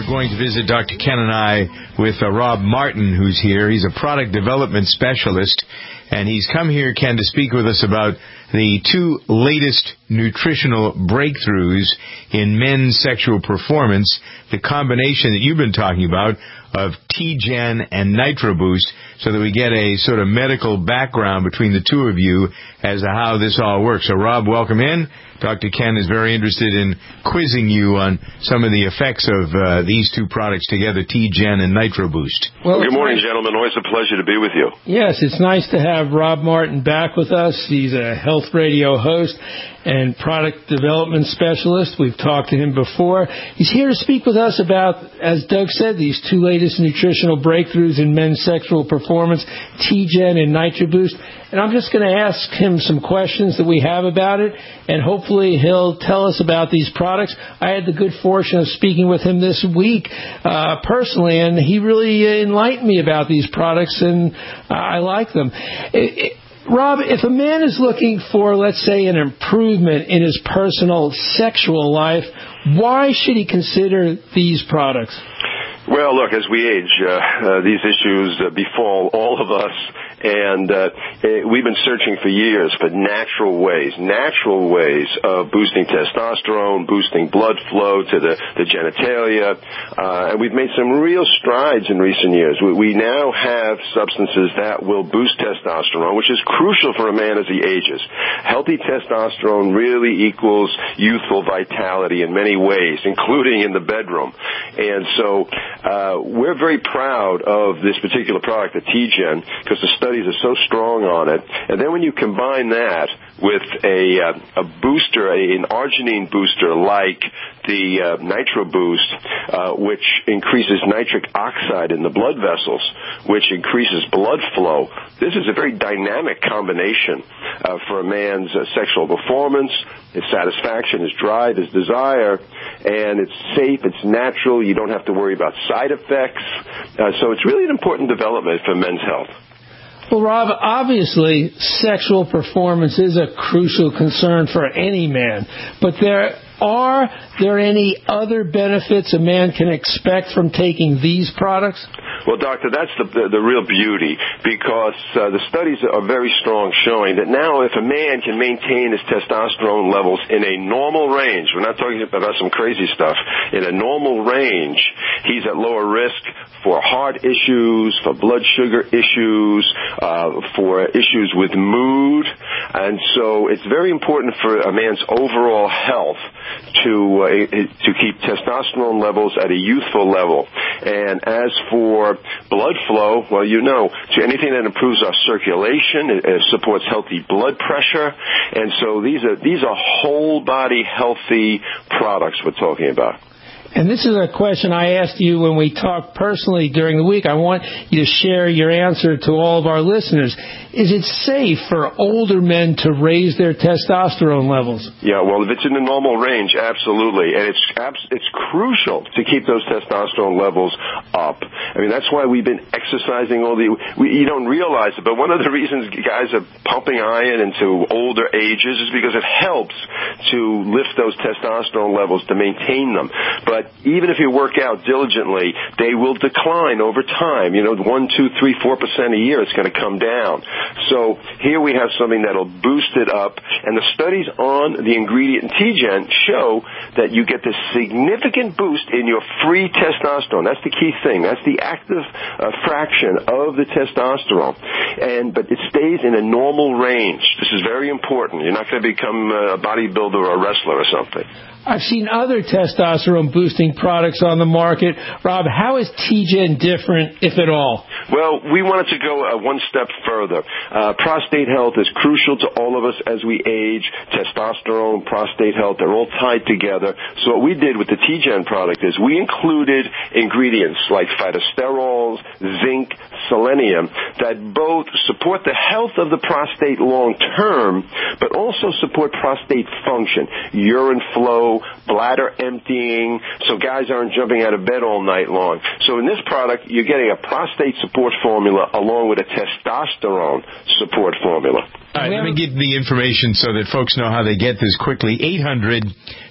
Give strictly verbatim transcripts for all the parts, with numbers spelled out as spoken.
we're going to visit Doctor Ken and I with uh, Rob Martin, who's here. He's a product development specialist, and he's come here, Ken, to speak with us about the two latest nutritional breakthroughs in men's sexual performance, the combination that you've been talking about of T-Gen and NitroBoost, so that we get a sort of medical background between the two of you as to how this all works. So, Rob, welcome in. Doctor Ken is very interested in quizzing you on some of the effects of uh, these two products together, T-Gen and NitroBoost. Well, good morning, gentlemen. Always a pleasure to be with you. Yes, it's nice to have Rob Martin back with us. He's a health radio host and product development specialist. We've talked to him before. He's here to speak with us about, as Doug said, these two latest nutritional breakthroughs in men's sexual performance, T-Gen and NitroBoost. And I'm just going to ask him some questions that we have about it, and hopefully he'll tell us about these products. I had the good fortune of speaking with him this week uh, personally, and he really enlightened me about these products, and uh, I like them. It, it, Rob, if a man is looking for, let's say, an improvement in his personal sexual life, why should he consider these products? Well, look, as we age, uh, uh, these issues uh, befall all of us, and uh, we've been searching for years for natural ways, natural ways of boosting testosterone, boosting blood flow to the, the genitalia, uh, and we've made some real strides in recent years. We, we now have substances that will boost testosterone, which is crucial for a man as he ages. Healthy testosterone really equals youthful vitality in many ways, including in the bedroom. And so uh, we're very proud of this particular product, the T-Gen, because the studies are so strong on it. And then when you combine that with a, uh, a booster, a, an arginine booster like the uh, NitroBoost, uh, which increases nitric oxide in the blood vessels, which increases blood flow, this is a very dynamic combination uh, for a man's uh, sexual performance, his satisfaction, his drive, his desire, and it's safe, it's natural, you don't have to worry about side effects. Uh, so it's really an important development for men's health. Well, Rob, obviously, sexual performance is a crucial concern for any man, but there are there any other benefits a man can expect from taking these products? Well, Doctor, that's the, the, the real beauty, because uh, the studies are very strong showing that now if a man can maintain his testosterone levels in a normal range, we're not talking about some crazy stuff, in a normal range, he's at lower risk for heart issues, for blood sugar issues, uh, for issues with mood. And so it's very important for a man's overall health to uh, to keep testosterone levels at a youthful level. And as for blood flow, well, you know, to anything that improves our circulation, it, it supports healthy blood pressure. And so these are these are whole body healthy products we're talking about. And this is a question I asked you when we talked personally during the week. I want you to share your answer to all of our listeners. Is it safe for older men to raise their testosterone levels? Yeah, well, if it's in the normal range, absolutely. And it's it's crucial to keep those testosterone levels up. I mean, that's why we've been exercising all the... We, you don't realize it, but one of the reasons guys are pumping iron into older ages is because it helps to lift those testosterone levels, to maintain them. But even if you work out diligently, they will decline over time. You know, one, two, three, four percent a year, it's going to come down. So here we have something that'll boost it up, and the studies on the ingredient T-Gen show that you get this significant boost in your free testosterone. That's the key thing. That's the active uh, fraction of the testosterone. And but it stays in a normal range. This is very important. You're not going to become a bodybuilder or a wrestler or something. I've seen other testosterone-boosting products on the market. Rob, how is T-Gen different, if at all? Well, we wanted to go uh, one step further. Uh, prostate health is crucial to all of us as we age. Testosterone, prostate health, they're all tied together. So what we did with the T-Gen product is we included ingredients like phytosterols, zinc, selenium, that both support the health of the prostate long-term, but also support prostate function, urine flow, bladder emptying, so guys aren't jumping out of bed all night long. So in this product, you're getting a prostate support formula along with a testosterone support formula. All right, let me give the information so that folks know how they get this quickly. eight hundred,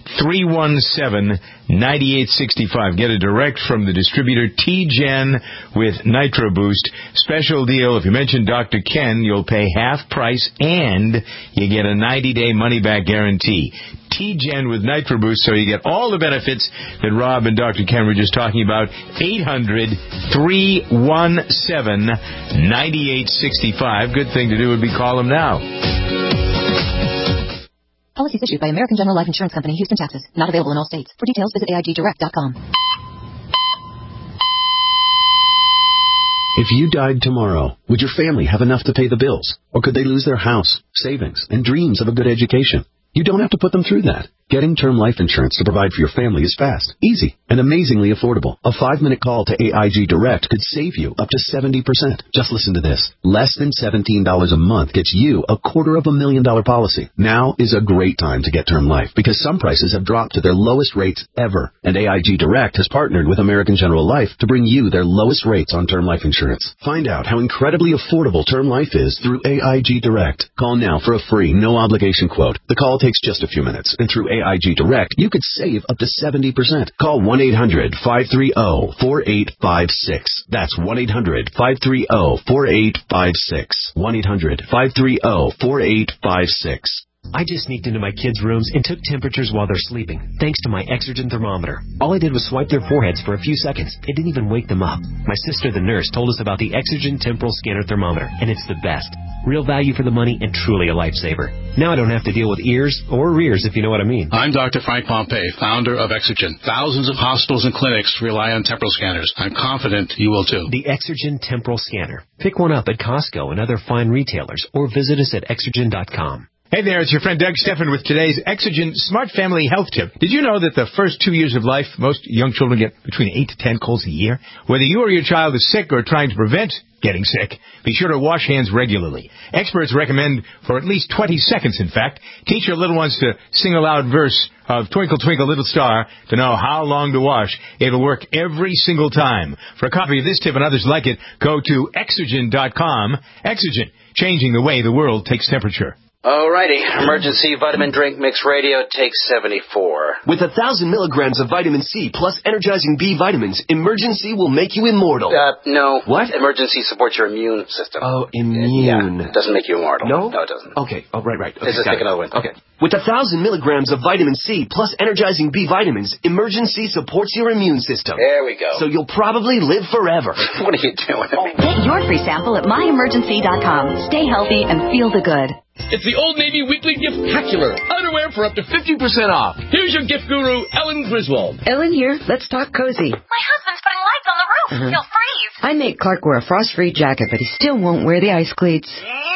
three one seven, nine eight six five. Get it direct from the distributor T Gen with Nitro Boost. Special deal. If you mention Doctor Ken, you'll pay half price and you get a ninety-day money-back guarantee. T Gen with Nitro Boost, so you get all the benefits that Rob and Doctor Ken were just talking about. eight hundred, three one seven, nine eight six five. Good thing to do would be call them now. Policies issued by American General Life Insurance Company, Houston, Texas. Not available in all states. For details, visit A I G direct dot com. If you died tomorrow, would your family have enough to pay the bills? Or could they lose their house, savings, and dreams of a good education? You don't have to put them through that. Getting term life insurance to provide for your family is fast, easy, and amazingly affordable. A five-minute call to A I G Direct could save you up to seventy percent. Just listen to this. Less than seventeen dollars a month gets you a quarter of a million dollar policy. Now is a great time to get term life because some prices have dropped to their lowest rates ever. And A I G Direct has partnered with American General Life to bring you their lowest rates on term life insurance. Find out how incredibly affordable term life is through A I G Direct. Call now for a free, no-obligation quote. The call takes just a few minutes, and through A I G Direct, you could save up to seventy percent. Call one eight hundred, five three zero, four eight five six. That's one eight hundred, five three zero, four eight five six. one eight hundred, five three zero, four eight five six. I just sneaked into my kids' rooms and took temperatures while they're sleeping, thanks to my Exergen thermometer. All I did was swipe their foreheads for a few seconds. It didn't even wake them up. My sister, the nurse, told us about the Exergen Temporal Scanner Thermometer, and it's the best. Real value for the money and truly a lifesaver. Now I don't have to deal with ears or rears, if you know what I mean. I'm Doctor Frank Pompey, founder of Exergen. Thousands of hospitals and clinics rely on temporal scanners. I'm confident you will too. The Exergen Temporal Scanner. Pick one up at Costco and other fine retailers, or visit us at exergen dot com. Hey there, it's your friend Doug Steffen with today's Exergen Smart Family Health Tip. Did you know that the first two years of life, most young children get between eight to ten colds a year? Whether you or your child is sick or trying to prevent getting sick, be sure to wash hands regularly. Experts recommend for at least twenty seconds, in fact. Teach your little ones to sing a loud verse of Twinkle, Twinkle, Little Star to know how long to wash. It'll work every single time. For a copy of this tip and others like it, go to exergen dot com. Exergen, changing the way the world takes temperature. Alrighty, Emergency Vitamin Drink Mix Radio takes seventy-four. With a thousand milligrams of vitamin C plus energizing B vitamins, Emergency will make you immortal. Uh, no. What? Emergency supports your immune system. Oh, immune. Yeah, it doesn't make you immortal. No? No, it doesn't. Okay, oh, right, right. Okay, Let's just take another one. Okay. With a thousand milligrams of vitamin C plus energizing B vitamins, Emergency supports your immune system. There we go. So you'll probably live forever. What are you doing? Get your free sample at my emergency dot com. Stay healthy and feel the good. It's the Old Navy Weekly Gift-tacular. Underwear for up to fifty percent off. Here's your gift guru, Ellen Griswold. Ellen here. Let's talk cozy. My husband's putting lights on the roof. Uh-huh. He'll freeze. I made Clark wear a frost-free jacket, but he still won't wear the ice cleats.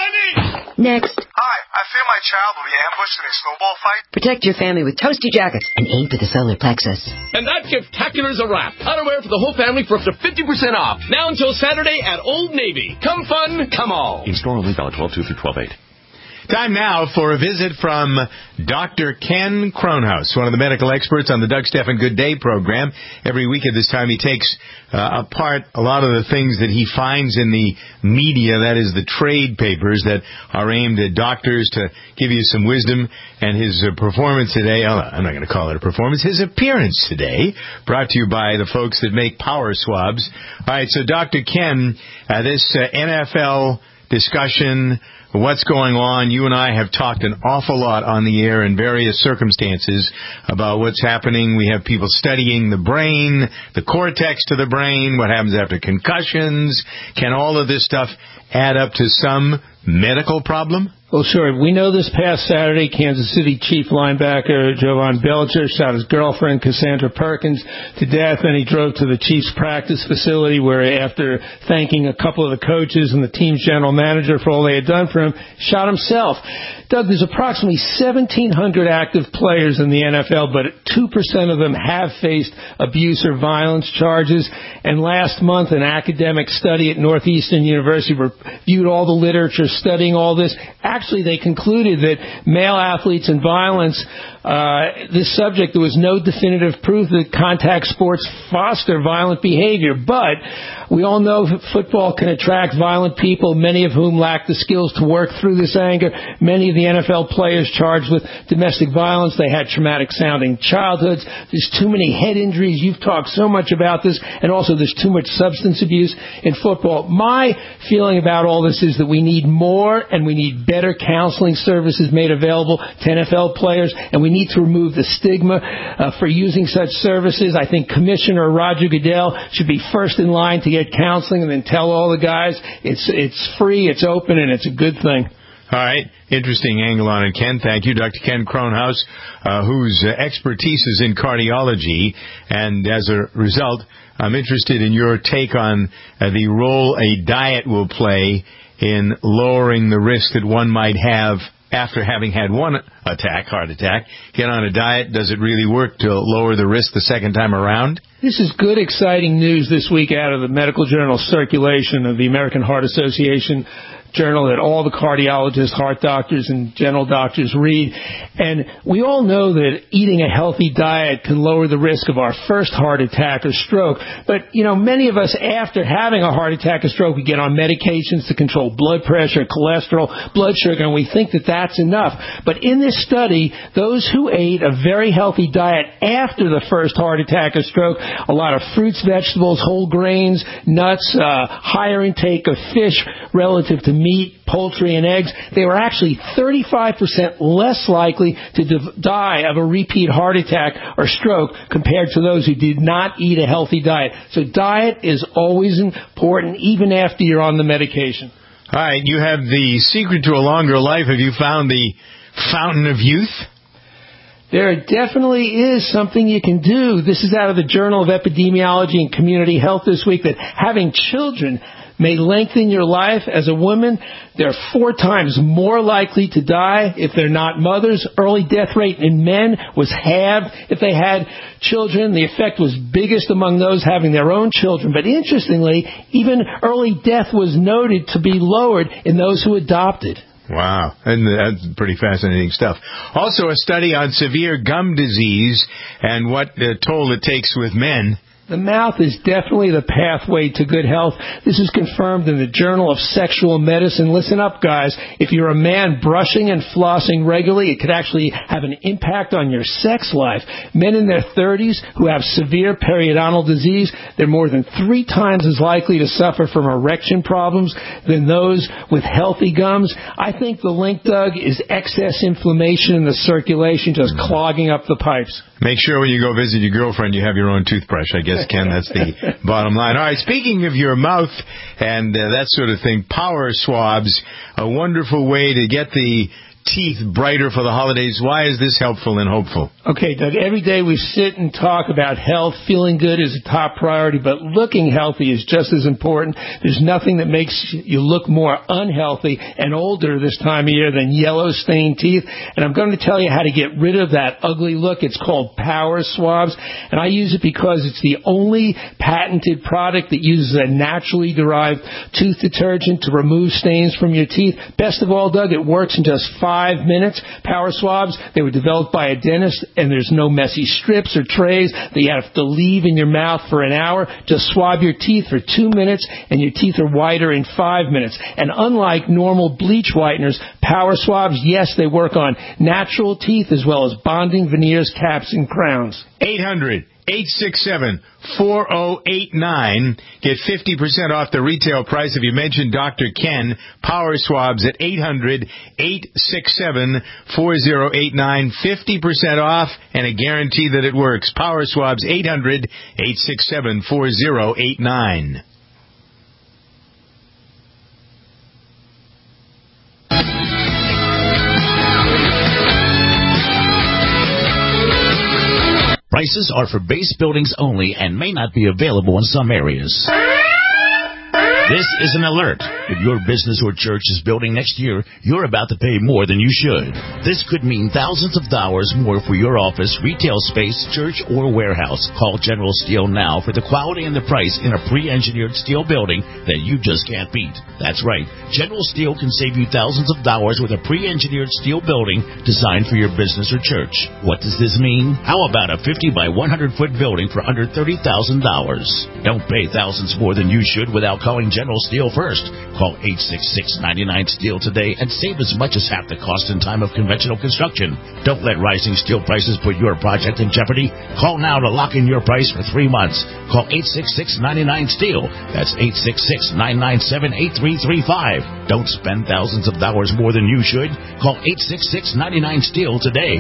Next. Hi, I fear my child will be ambushed in a snowball fight. Protect your family with toasty jackets and aim for the solar plexus. And that gift-tacular's a wrap. Underwear for the whole family for up to fifty percent off. Now until Saturday at Old Navy. Come fun, come all. In store only, valid twelve two through twelve eight. Time now for a visit from Doctor Ken Kronhaus, one of the medical experts on the Doug Steffen Good Day program. Every week at this time, he takes uh, apart a lot of the things that he finds in the media, that is the trade papers that are aimed at doctors to give you some wisdom. And his uh, performance today, oh, I'm not going to call it a performance, his appearance today, brought to you by the folks that make Power Swabs. All right, so Doctor Ken, uh, this uh, N F L discussion, what's going on. You and I have talked an awful lot on the air in various circumstances about what's happening. We have people studying the brain, the cortex to the brain, what happens after concussions. Can all of this stuff add up to some medical problem? Well, sure. We know this past Saturday, Kansas City Chief linebacker Jovan Belcher shot his girlfriend, Cassandra Perkins, to death, and he drove to the Chiefs practice facility where, after thanking a couple of the coaches and the team's general manager for all they had done for him, shot himself. Doug, there's approximately seventeen hundred active players in the N F L, but two percent of them have faced abuse or violence charges. And last month, an academic study at Northeastern University reviewed all the literature studying all this. Actually, they concluded that male athletes and violence uh, this subject, there was no definitive proof that contact sports foster violent behavior, but we all know that football can attract violent people, many of whom lack the skills to work through this anger. Many of the N F L players charged with domestic violence, they had traumatic-sounding childhoods. There's too many head injuries. You've talked so much about this, and also there's too much substance abuse in football. My feeling about all this is that we need more and we need better counseling services made available to N F L players, and we need to remove the stigma uh, for using such services. I think Commissioner Roger Goodell should be first in line to get counseling and then tell all the guys it's it's free, it's open, and it's a good thing. All right. Interesting angle on it, Ken. Thank you. Doctor Ken Kronhaus, uh, whose uh, expertise is in cardiology. And as a result, I'm interested in your take on uh, the role a diet will play in lowering the risk that one might have after having had one attack, heart attack. Get on a diet. Does it really work to lower the risk the second time around? This is good, exciting news this week out of the medical journal Circulation of the American Heart Association journal that all the cardiologists, heart doctors, and general doctors read. And we all know that eating a healthy diet can lower the risk of our first heart attack or stroke. But, you know, many of us, after having a heart attack or stroke, we get on medications to control blood pressure, cholesterol, blood sugar, and we think that that's enough. But in this study, those who ate a very healthy diet after the first heart attack or stroke, a lot of fruits, vegetables, whole grains, nuts, uh, higher intake of fish relative to meat, poultry, and eggs, they were actually thirty-five percent less likely to d- die of a repeat heart attack or stroke compared to those who did not eat a healthy diet. So diet is always important, even after you're on the medication. All right, you have the secret to a longer life. Have you found the fountain of youth? There definitely is something you can do. This is out of the Journal of Epidemiology and Community Health this week, that having children may lengthen your life. As a woman, they're four times more likely to die if they're not mothers. Early death rate in men was halved if they had children. The effect was biggest among those having their own children. But interestingly, even early death was noted to be lowered in those who adopted. Wow, and that's pretty fascinating stuff. Also, a study on severe gum disease and what uh, toll it takes with men. The mouth is definitely the pathway to good health. This is confirmed in the Journal of Sexual Medicine. Listen up, guys. If you're a man brushing and flossing regularly, it could actually have an impact on your sex life. Men in their thirties who have severe periodontal disease, they're more than three times as likely to suffer from erection problems than those with healthy gums. I think the link, Doug, is excess inflammation in the circulation, just clogging up the pipes. Make sure when you go visit your girlfriend, you have your own toothbrush, I guess. Ken, that's the bottom line. All right, speaking of your mouth and uh, that sort of thing, Power Swabs, a wonderful way to get the teeth brighter for the holidays. Why is this helpful and hopeful? Okay, Doug, every day we sit and talk about health. Feeling good is a top priority, but looking healthy is just as important. There's nothing that makes you look more unhealthy and older this time of year than yellow stained teeth. And I'm going to tell you how to get rid of that ugly look. It's called Power Swabs, and I use it because it's the only patented product that uses a naturally derived tooth detergent to remove stains from your teeth. Best of all, Doug, it works in just five Five minutes. Power Swabs, they were developed by a dentist, and there's no messy strips or trays that you have to leave in your mouth for an hour. Just swab your teeth for two minutes, and your teeth are whiter in five minutes. And unlike normal bleach whiteners, Power Swabs, yes, they work on natural teeth as well as bonding veneers, caps, and crowns. eight hundred eight six seven four oh eight nine. Get fifty percent off the retail price if you mention Doctor Ken. Power Swabs at eight hundred eight six seven four oh eight nine. fifty percent off and a guarantee that it works. Power Swabs, eight hundred eight six seven four oh eight nine. Prices are for base buildings only and may not be available in some areas. This is an alert. If your business or church is building next year, you're about to pay more than you should. This could mean thousands of dollars more for your office, retail space, church, or warehouse. Call General Steel now for the quality and the price in a pre-engineered steel building that you just can't beat. That's right. General Steel can save you thousands of dollars with a pre-engineered steel building designed for your business or church. What does this mean? How about a fifty by one hundred foot building for under thirty thousand dollars? Don't pay thousands more than you should without calling General Steel first. Call eight six six, nine nine, STEEL today and save as much as half the cost and time of conventional construction. Don't let rising steel prices put your project in jeopardy. Call now to lock in your price for three months. Call eight six six, nine nine, STEEL. That's eight six six, nine nine seven, eight three three five. Don't spend thousands of dollars more than you should. Call eight six six, nine nine, STEEL today.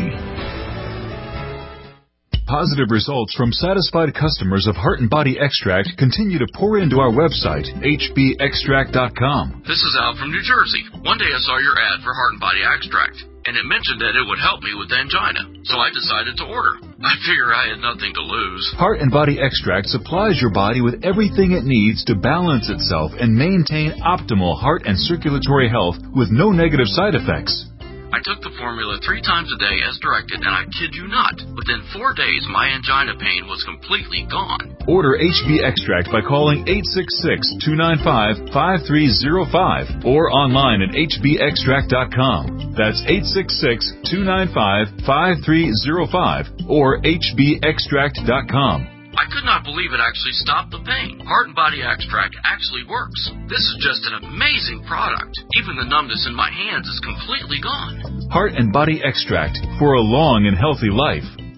Positive results from satisfied customers of Heart and Body Extract continue to pour into our website, H B extract dot com. This is Al from New Jersey. One day I saw your ad for Heart and Body Extract, and it mentioned that it would help me with angina, so I decided to order. I figure I had nothing to lose. Heart and Body Extract supplies your body with everything it needs to balance itself and maintain optimal heart and circulatory health with no negative side effects. I took the formula three times a day as directed, and I kid you not, within four days my angina pain was completely gone. Order H B Extract by calling eight six six, two nine five, five three zero five or online at H B extract dot com. That's eight six six, two nine five, five three zero five or H B extract dot com. I could not believe it actually stopped the pain. Heart and Body Extract actually works. This is just an amazing product. Even the numbness in my hands is completely gone. Heart and Body Extract for a long and healthy life.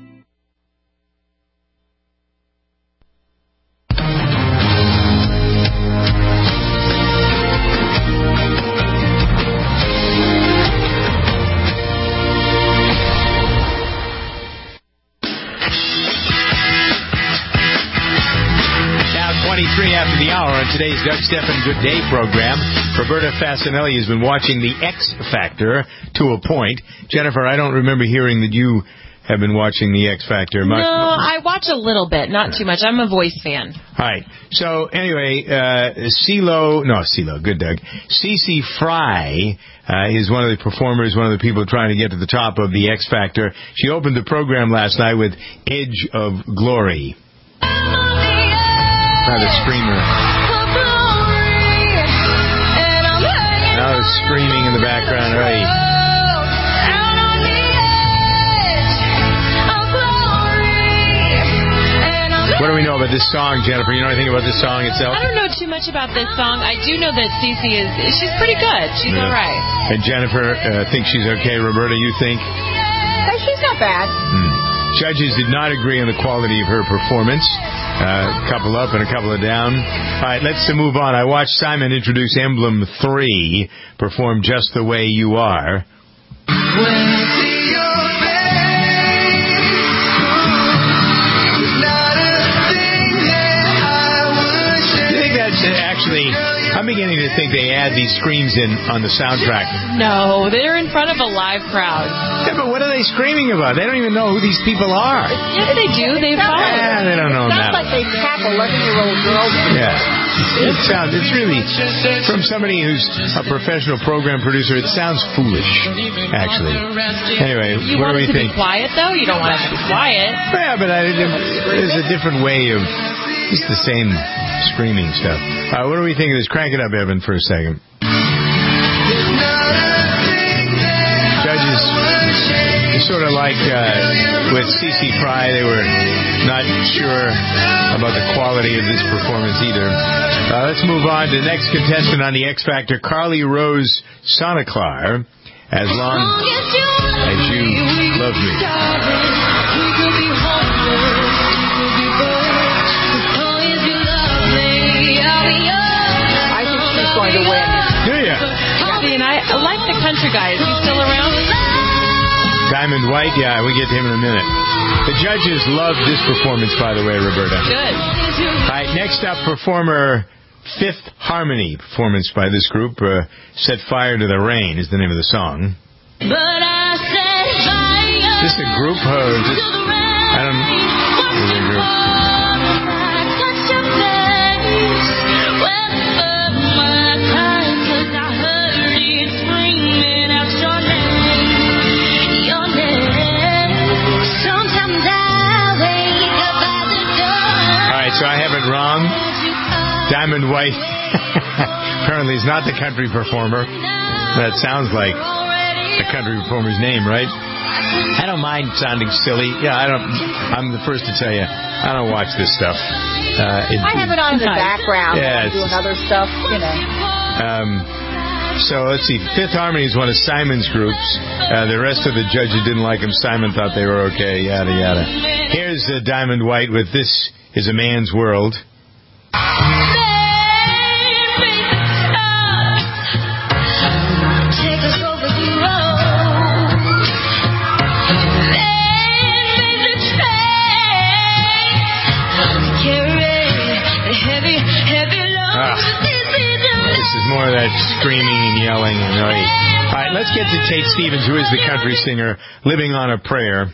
twenty-three after the hour on today's Doug Stephan Good Day program. Roberta Fasanelli has been watching The X Factor to a point. Jennifer, I don't remember hearing that you have been watching The X Factor much. No, I watch a little bit, not too much. I'm a Voice fan. All right. So, anyway, uh, CeeLo, no, CeeLo, good Doug. Cece Fry uh, is one of the performers, one of the people trying to get to the top of The X Factor. She opened the program last night with Edge of Glory. Now the screamer. Now the screaming in the background. Right. What do we know about this song, Jennifer? You know anything about this song itself? I don't know too much about this song. I do know that Cece is, she's pretty good. She's yeah. all right. And Jennifer uh, thinks she's okay. Roberta, you think? Uh, she's not bad. Hmm. Judges did not agree on the quality of her performance. A uh, couple up and a couple of down. All right, let's move on. I watched Simon introduce Emblem three, perform Just the Way You Are. You think that's actually... I'm beginning to think they add these screams in on the soundtrack. No, they're in front of a live crowd. Yeah, but what are they screaming about? They don't even know who these people are. Yes, they do. They follow. Yeah, they don't know that. It sounds like they tap eleven-year-old girls. Yeah. It sounds, it's really, from somebody who's a professional program producer, it sounds foolish, actually. Anyway, you what do we think? You want it to be quiet, though? You don't want it to be quiet. Yeah, but I, there's a different way of, it's the same screaming stuff. Uh, what do we think of this? Crank it up, Evan, for a second. Judges, sort of like uh, with Cece Fry, they were not sure about the quality of this performance either. Uh, let's move on to the next contestant on the X Factor, Carly Rose Sonaclar, As Long As You Love Me. I think she's going to win. Do you? See, and I like the country guy. Is he still around? Diamond White, yeah, we get to him in a minute. The judges loved this performance, by the way, Roberta. Good. All right, next up, performer Fifth Harmony, performance by this group. Uh, Set Fire to the Rain is the name of the song. But I set fire. Is this a group? Or is this, I don't know. Is it a group? So I have it wrong. Diamond White apparently is not the country performer. That sounds like a country performer's name, right? I don't mind sounding silly. Yeah, I don't. I'm the first to tell you, I don't watch this stuff. Uh, it, I have it on in the background. Yeah, doing other stuff, you know. Um, so let's see. Fifth Harmony is one of Simon's groups. Uh, the rest of the judges didn't like him. Simon thought they were okay. Yada yada. Here's uh, Diamond White with "This Is a Man's World." More of that screaming and yelling and noise. All right, let's get to Tate Stevens, who is the country singer, "Living on a Prayer."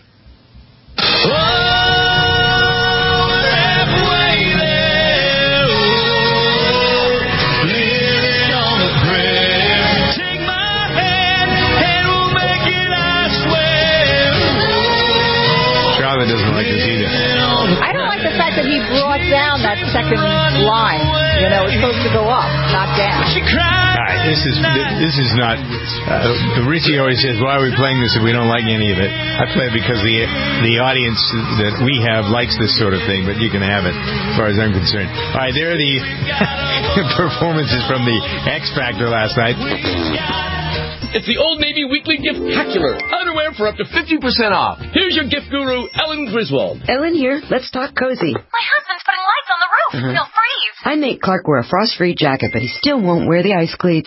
Charlotte doesn't like this either. I don't like the fact that he brought down that second line. You know, it's supposed to go up, not down. All right, this is this is not. Uh, Richie always says, "Why are we playing this if we don't like any of it?" I play it because the the audience that we have likes this sort of thing, but you can have it as far as I'm concerned. All right, there are the performances from the X Factor last night. It's the Old Navy Weekly Gift-tacular. Underwear for up to fifty percent off. Here's your gift guru, Ellen Griswold. Ellen here. Let's talk cozy. My husband's putting lights on the roof. Uh-huh. He'll freeze. I make Clark wear a frost-free jacket, but he still won't wear the ice cleats.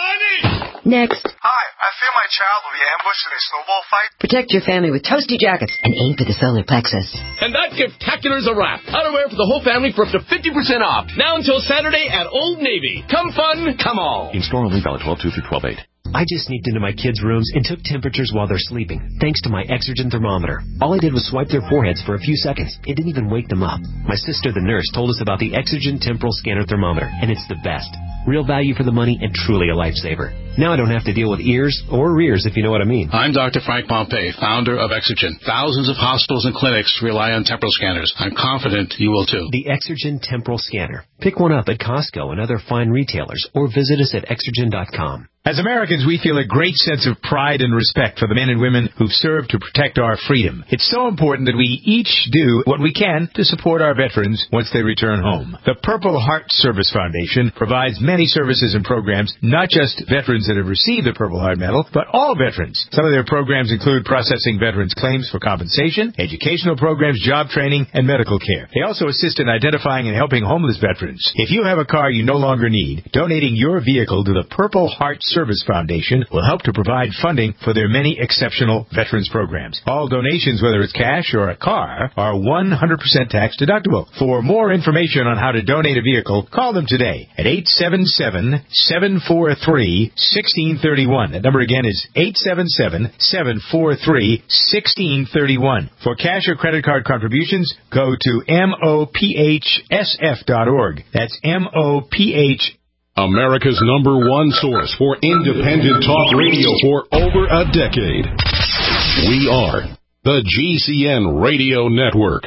Next. Hi, I fear my child will be ambushed in a snowball fight. Protect your family with toasty jackets and aim for the solar plexus. And that gift-tacular's a wrap. Underwear for the whole family for up to fifty percent off. Now until Saturday at Old Navy. Come fun, come all. In store only, valid twelve two through twelve eight. I just sneaked into my kids' rooms and took temperatures while they're sleeping, thanks to my Exergen thermometer. All I did was swipe their foreheads for a few seconds. It didn't even wake them up. My sister, the nurse, told us about the Exergen temporal scanner thermometer, and it's the best. Real value for the money and truly a lifesaver. Now I don't have to deal with ears or rears, if you know what I mean. I'm Doctor Frank Pompey, founder of Exergen. Thousands of hospitals and clinics rely on temporal scanners. I'm confident you will too. The Exergen temporal scanner. Pick one up at Costco and other fine retailers, or visit us at exergen dot com. As Americans, we feel a great sense of pride and respect for the men and women who've served to protect our freedom. It's so important that we each do what we can to support our veterans once they return home. The Purple Heart Service Foundation provides many services and programs, not just veterans that have received the Purple Heart Medal, but all veterans. Some of their programs include processing veterans' claims for compensation, educational programs, job training, and medical care. They also assist in identifying and helping homeless veterans. If you have a car you no longer need, donating your vehicle to the Purple Heart Service Foundation will help to provide funding for their many exceptional veterans programs. All donations, whether it's cash or a car, are one hundred percent tax deductible. For more information on how to donate a vehicle, call them today at eight seven seven, seven four three, one six three one. That number again is eight seven seven, seven four three, one six three one. For cash or credit card contributions, go to M O P H S F dot org. That's M O P H America's number one source for independent talk radio for over a decade. We are the G C N Radio Network.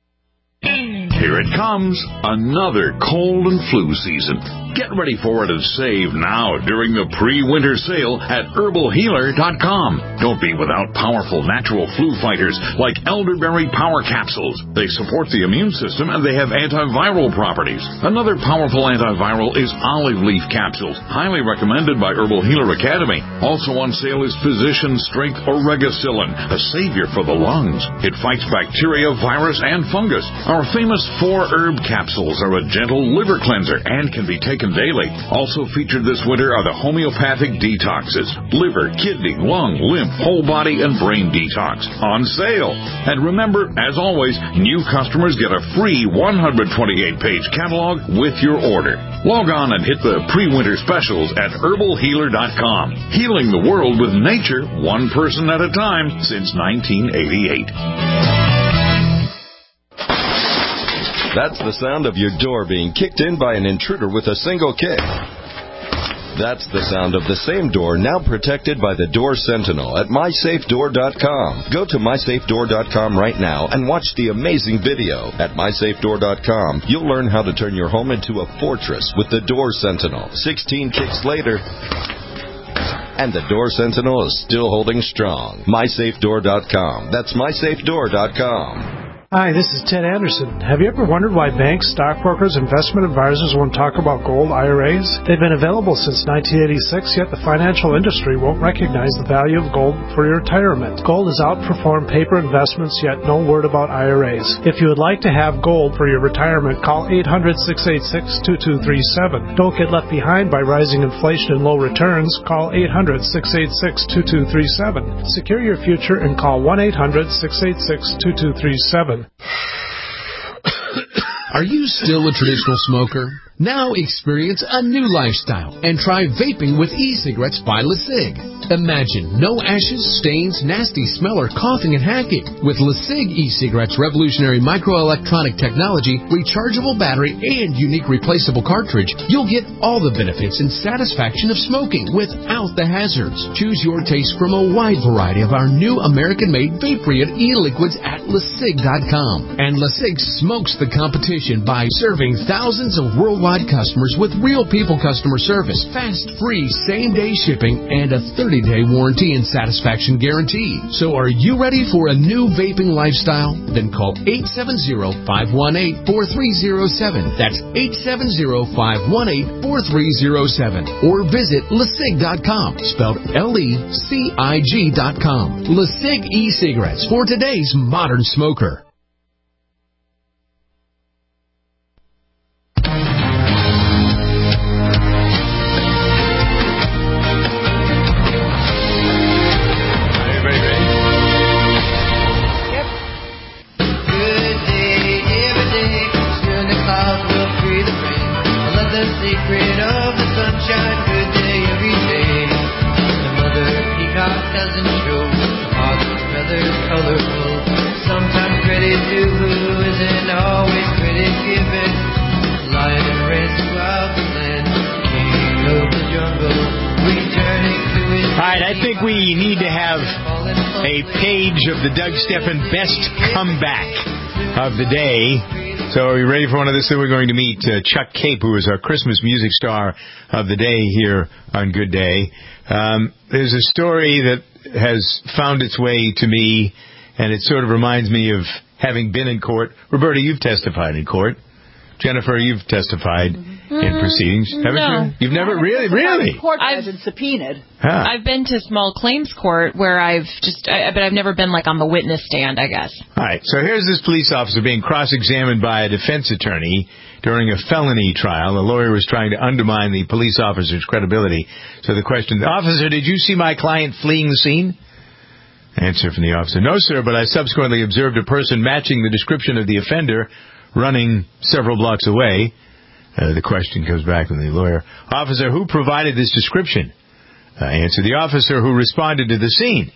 Here it comes, another cold and flu season. Get ready for it and save now during the pre-winter sale at herbal healer dot com. Don't be without powerful natural flu fighters like elderberry power capsules. They support the immune system and they have antiviral properties. Another powerful antiviral is olive leaf capsules, highly recommended by Herbal Healer Academy. Also on sale is Physician Strength Oregacillin, a savior for the lungs. It fights bacteria, virus, and fungus. Our famous four herb capsules are a gentle liver cleanser and can be taken daily. Also featured this winter are the homeopathic detoxes, liver, kidney, lung, lymph, whole body, and brain detox on sale. And remember, as always, new customers get a free one hundred twenty-eight page catalog with your order. Log on and hit the pre-winter specials at herbal healer dot com. Healing the world with nature, one person at a time since nineteen eighty-eight. That's the sound of your door being kicked in by an intruder with a single kick. That's the sound of the same door now protected by the Door Sentinel at my safe door dot com. Go to my safe door dot com right now and watch the amazing video. At my safe door dot com, you'll learn how to turn your home into a fortress with the Door Sentinel. sixteen kicks later, and the Door Sentinel is still holding strong. my safe door dot com. That's my safe door dot com. Hi, this is Ted Anderson. Have you ever wondered why banks, stockbrokers, investment advisors won't talk about gold I R As? They've been available since nineteen eighty-six, yet the financial industry won't recognize the value of gold for your retirement. Gold has outperformed paper investments, yet no word about I R As. If you would like to have gold for your retirement, call eight hundred, six eight six, two two three seven. Don't get left behind by rising inflation and low returns. Call eight hundred, six eight six, two two three seven. Secure your future and call one eight hundred, six eight six, two two three seven. Are you still a traditional smoker? Now experience a new lifestyle and try vaping with e-cigarettes by LeSig. Imagine no ashes, stains, nasty smell, or coughing and hacking. With LeSig e-cigarettes' revolutionary microelectronic technology, rechargeable battery, and unique replaceable cartridge, you'll get all the benefits and satisfaction of smoking without the hazards. Choose your taste from a wide variety of our new American-made vape-free e-liquids at LeSig dot com. And LeSig smokes the competition by serving thousands of worldwide customers with real people customer service, fast, free, same-day shipping, and a thirty-day warranty and satisfaction guarantee. So are you ready for a new vaping lifestyle? Then call eight seven zero, five one eight, four three zero seven. That's eight seven zero, five one eight, four three zero seven. Or visit LeSig dot com, spelled L E C I G dot com. LeSig e-cigarettes for today's modern smoker. Secret of the sunshine, good day every day. The mother peacock doesn't show, the father's feathers colorful. Sometimes credit to who isn't always credit given. Lion rests throughout the land, king of the jungle, returning to his. All right, I think we need to have a page of the Doug Stephan best comeback of the day. So are you ready for one of this? Then we're going to meet uh, Chuck Cape, who is our Christmas music star of the day here on Good Day. Um, there's a story that has found its way to me, and it sort of reminds me of having been in court. Roberta, you've testified in court. Jennifer, you've testified mm-hmm. in proceedings, haven't no. you? You've never really, really. Court I've been subpoenaed. Huh. I've been to small claims court where I've just, I, but I've never been like on the witness stand, I guess. All right. So here's this police officer being cross-examined by a defense attorney during a felony trial. The lawyer was trying to undermine the police officer's credibility. So the question: Officer, did you see my client fleeing the scene? Answer from the officer: No, sir, but I subsequently observed a person matching the description of the offender running several blocks away. Uh, the question comes back from the lawyer. Officer, who provided this description? Uh, answer, the officer who responded to the scene.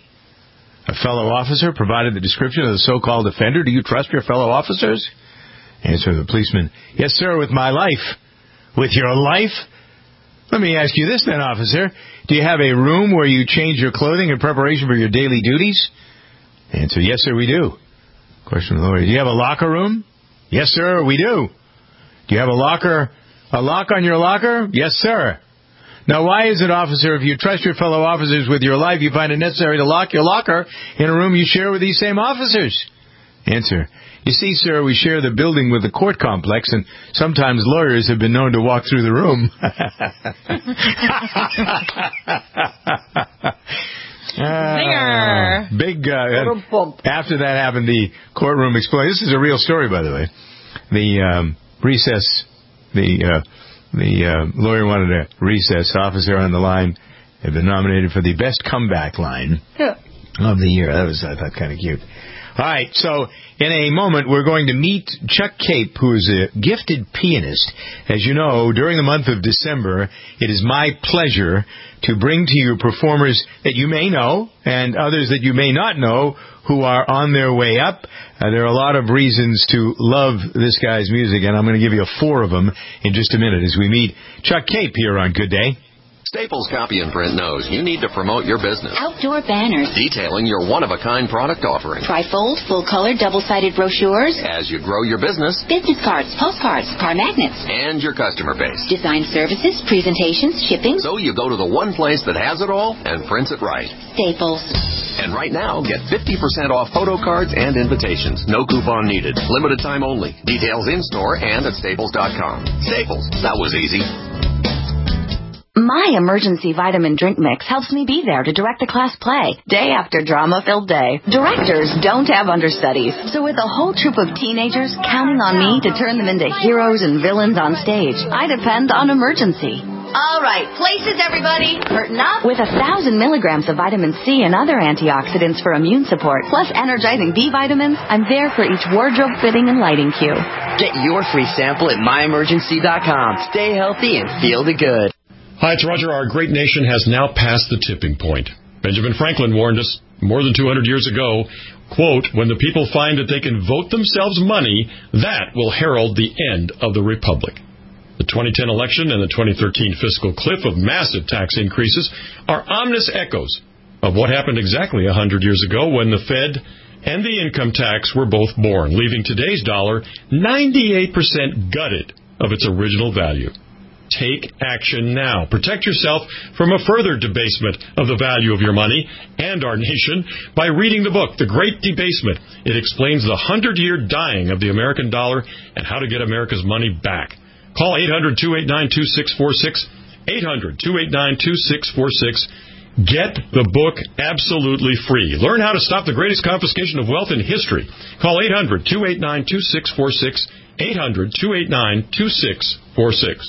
A fellow officer provided the description of the so-called offender. Do you trust your fellow officers? Answer the policeman. Yes, sir, with my life. With your life? Let me ask you this then, officer. Do you have a room where you change your clothing in preparation for your daily duties? Answer, yes, sir, we do. Question of the lawyer. Do you have a locker room? Yes, sir, we do. Do you have a locker, a lock on your locker? Yes, sir. Now, why is it, officer, if you trust your fellow officers with your life, you find it necessary to lock your locker in a room you share with these same officers? Answer. You see, sir, we share the building with the court complex, and sometimes lawyers have been known to walk through the room. Uh, big, uh, after that happened, the courtroom exploded. This is a real story, by the way. The um, recess, the uh, the uh, lawyer wanted a recess. Officer on the line had been nominated for the best comeback line yeah. of the year. That was, I thought, kind of cute. All right, so in a moment, we're going to meet Chuck Cape, who is a gifted pianist. As you know, during the month of December, it is my pleasure to bring to you performers that you may know and others that you may not know who are on their way up. Uh, there are a lot of reasons to love this guy's music, and I'm going to give you four of them in just a minute as we meet Chuck Cape here on Good Day. Staples Copy and Print knows you need to promote your business. Outdoor banners. Detailing your one-of-a-kind product offering. Trifold, full-color, double-sided brochures. As you grow your business. Business cards, postcards, car magnets. And your customer base. Design services, presentations, shipping. So you go to the one place that has it all and prints it right. Staples. And right now, get fifty percent off photo cards and invitations. No coupon needed. Limited time only. Details in-store and at staples dot com. Staples. That was easy. My emergency vitamin drink mix helps me be there to direct the class play, day after drama-filled day. Directors don't have understudies, so with a whole troop of teenagers counting on me to turn them into heroes and villains on stage, I depend on emergency. All right, places, everybody. Curtain up. With a thousand milligrams of vitamin C and other antioxidants for immune support, plus energizing B vitamins, I'm there for each wardrobe fitting and lighting cue. Get your free sample at my emergency dot com. Stay healthy and feel the good. Hi, it's Roger. Our great nation has now passed the tipping point. Benjamin Franklin warned us more than two hundred years ago, quote, when the people find that they can vote themselves money, that will herald the end of the republic. The twenty ten election and the twenty thirteen fiscal cliff of massive tax increases are ominous echoes of what happened exactly one hundred years ago when the Fed and the income tax were both born, leaving today's dollar ninety-eight percent gutted of its original value. Take action now. Protect yourself from a further debasement of the value of your money and our nation by reading the book, The Great Debasement. It explains the hundred-year dying of the American dollar and how to get America's money back. Call eight hundred, two eight nine, two six four six, eight hundred, two eight nine, two six four six. Get the book absolutely free. Learn how to stop the greatest confiscation of wealth in history. Call eight hundred, two eight nine, two six four six, eight hundred, two eight nine, two six four six.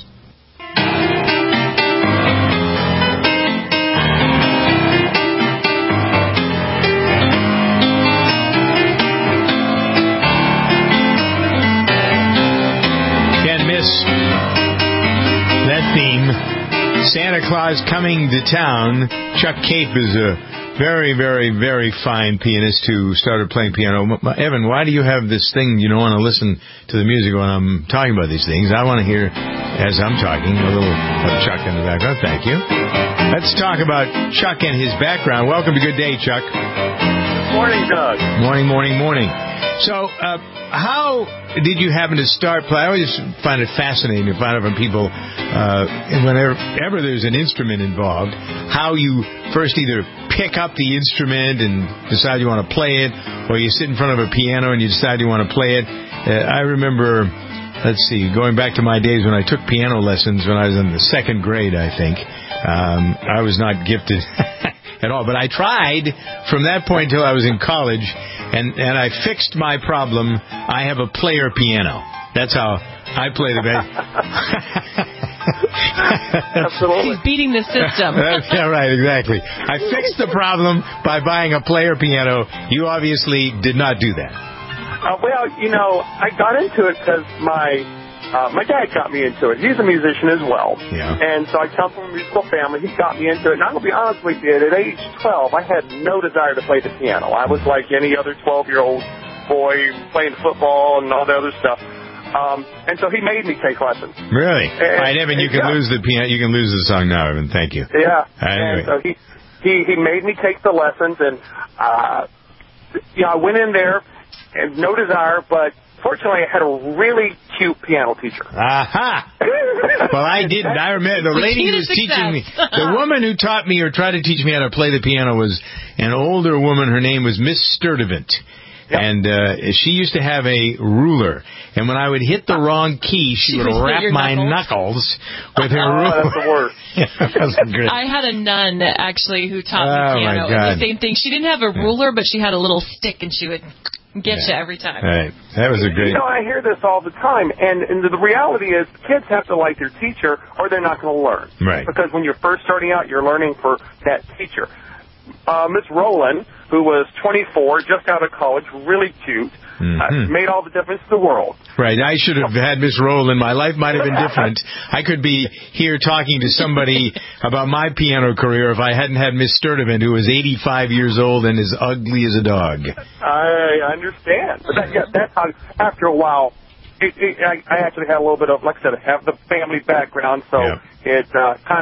Santa Claus Coming to Town. Chuck Cape is a very, very, very fine pianist who started playing piano. Evan, why do you have this thing you don't want to listen to the music when I'm talking about these things? I want to hear, as I'm talking, a little of Chuck in the background. Thank you. Let's talk about Chuck and his background. Welcome to Good Day, Chuck. Morning, Doug. Morning, morning, morning. So, uh, how did you happen to start playing? I always find it fascinating to find out from people, uh, whenever ever there's an instrument involved, how you first either pick up the instrument and decide you want to play it, or you sit in front of a piano and you decide you want to play it. Uh, I remember, let's see, going back to my days when I took piano lessons when I was in the second grade, I think. Um, I was not gifted at all, but I tried from that point till I was in college. And and I fixed my problem. I have a player piano. That's how I play the bass. Absolutely. He's beating the system. Yeah, right, exactly. I fixed the problem by buying a player piano. You obviously did not do that. Uh, well, you know, I got into it because my uh, my dad got me into it. He's a musician as well. Yeah. And so I come from a musical family. He got me into it. And I'm going to be honest with you, at age twelve, I had no desire to play the piano. I was like any other twelve-year-old boy playing football and all the other stuff. Um, and so he made me take lessons. Really? And, all right, Evan, you can yeah. lose the piano. You can lose the song now, Evan. Thank you. Yeah. Anyway. And so he, he, he made me take the lessons. And, uh, you know, I went in there and no desire, but fortunately, I had a really cute piano teacher. Aha! Well, I didn't. I remember the lady who was teaching me, the woman who taught me or tried to teach me how to play the piano was an older woman. Her name was Miss Sturdivant. Yep. And uh, she used to have a ruler. And when I would hit the wrong key, she, she would wrap my knuckles, knuckles with her oh, ruler. That's the worst. Yeah, great. I had a nun, actually, who taught oh, me piano. My God. And the same thing. She didn't have a ruler, but she had a little stick, and she would get yeah. you every time. Right. That was a great... You know, I hear this all the time, and, and the reality is kids have to like their teacher or they're not going to learn. Right. Because when you're first starting out, you're learning for that teacher. Uh, Miss Rowland, who was twenty-four, just out of college, really cute, mm-hmm. uh, made all the difference in the world. Right. I should have had Miss Rowland. My life might have been different. I could be here talking to somebody about my piano career if I hadn't had Miss Sturdivant, who was eighty-five years old and as ugly as a dog. I understand. But that, yeah, that's how, after a while, it, it, I, I actually had a little bit of, like I said, I have the family background, so yeah. it uh, kind of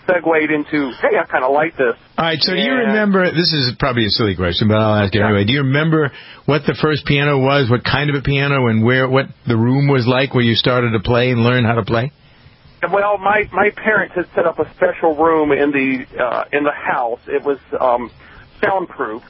segued into, hey, I kind of like this. All right, so do you remember, this is probably a silly question, but I'll ask it anyway. Do you remember what the first piano was, what kind of a piano, and where what the room was like where you started to play and learn how to play? Well, my, my parents had set up a special room in the uh, in the house. It was um, soundproofed.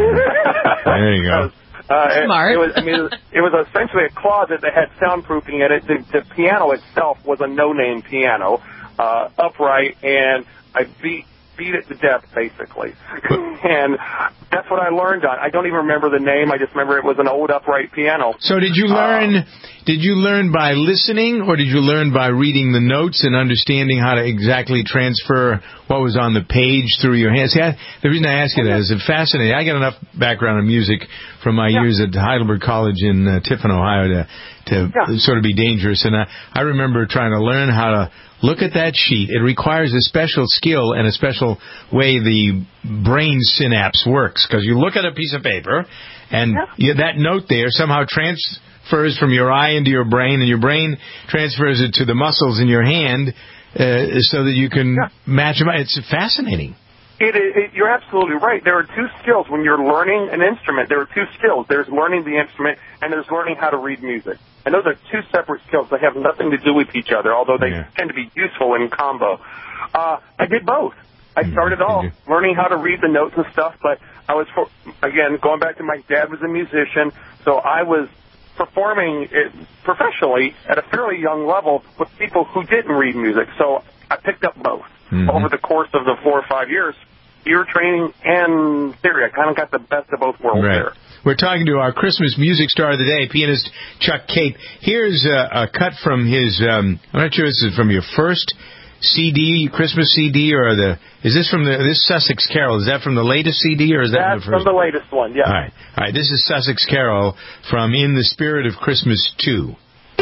There you go. Uh, Smart. It, it was, I mean, it was, it was essentially a closet that had soundproofing in it. The, the piano itself was a no-name piano, uh, upright, and I beat beat it to death, basically. And that's what I learned on. I don't even remember the name. I just remember it was an old upright piano. So did you learn? Um, did you learn by listening, or did you learn by reading the notes and understanding how to exactly transfer what was on the page through your hands? See, I, the reason I ask you that is it's fascinating. I got enough background in music from my yeah. years at Heidelberg College in uh, Tiffin, Ohio, to to yeah. sort of be dangerous. And I, I remember trying to learn how to look at that sheet. It requires a special skill and a special way the brain synapse works, because you look at a piece of paper, and yeah. you, that note there somehow transfers from your eye into your brain, and your brain transfers it to the muscles in your hand uh, so that you can yeah. match them. It's fascinating. It, it, you're absolutely right. There are two skills when you're learning an instrument. There are two skills. There's learning the instrument, and there's learning how to read music. And those are two separate skills. They have nothing to do with each other, although they yeah. tend to be useful in combo. Uh, I did both. I started off learning how to read the notes and stuff, but I was, for, again, going back to my dad was a musician, so I was performing it professionally at a fairly young level with people who didn't read music. So I picked up both. Mm-hmm. Over the course of the four or five years, ear training and theory. I kind of got the best of both worlds right. there. We're talking to our Christmas music star of the day, pianist Chuck Cape. Here's a, a cut from his, um, I'm not sure if this is from your first C D, Christmas C D, or the, is this from the, this Sussex Carol, is that from the latest C D, or is that That's from the first? from the latest one, yeah. All right. All right, this is Sussex Carol from In the Spirit of Christmas two.